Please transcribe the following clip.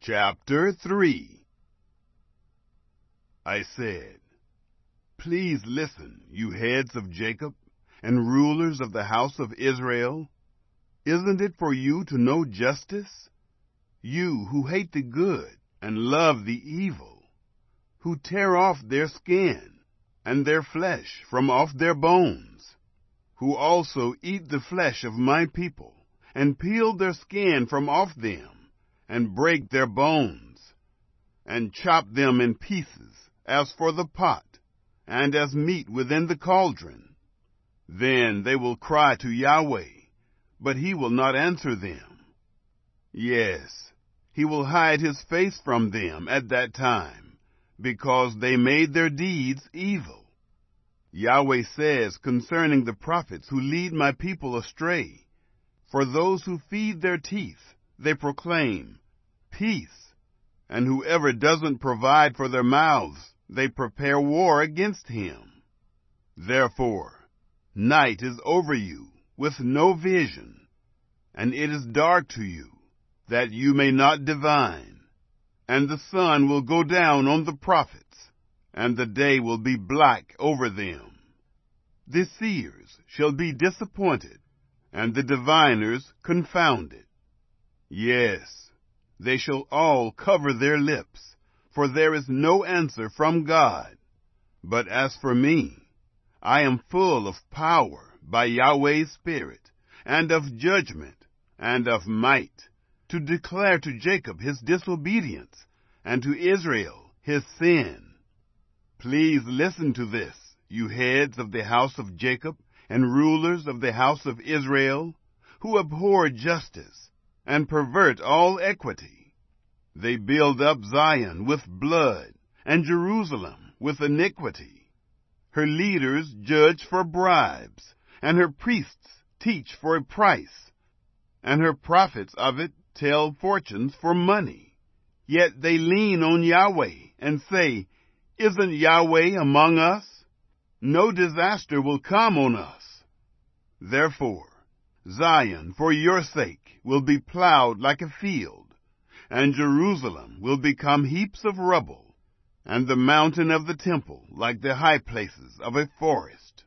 Chapter 3. I said, "Please listen, you heads of Jacob, and rulers of the house of Israel. Isn't it for you to know justice? You who hate the good and love the evil, who tear off their skin and their flesh from off their bones, who also eat the flesh of my people, and peel their skin from off them, and break their bones, and chop them in pieces, as for the pot, and as meat within the cauldron. Then they will cry to Yahweh, but he will not answer them. Yes, he will hide his face from them at that time, because they made their deeds evil. Yahweh says concerning the prophets who lead my people astray, for those who feed their teeth, they proclaim peace, and whoever doesn't provide for their mouths, they prepare war against him. Therefore, night is over you with no vision, and it is dark to you, that you may not divine. And the sun will go down on the prophets, and the day will be black over them. The seers shall be disappointed, and the diviners confounded. Yes, they shall all cover their lips, for there is no answer from God. But as for me, I am full of power by Yahweh's Spirit, and of judgment, and of might, to declare to Jacob his disobedience, and to Israel his sin. Please listen to this, you heads of the house of Jacob, and rulers of the house of Israel, who abhor justice, and pervert all equity. They build up Zion with blood, and Jerusalem with iniquity. Her leaders judge for bribes, and her priests teach for a price, and her prophets of it tell fortunes for money. Yet they lean on Yahweh and say, "Isn't Yahweh among us? No disaster will come on us." Therefore, Zion, for your sake, will be plowed like a field, and Jerusalem will become heaps of rubble, and the mountain of the temple like the high places of a forest.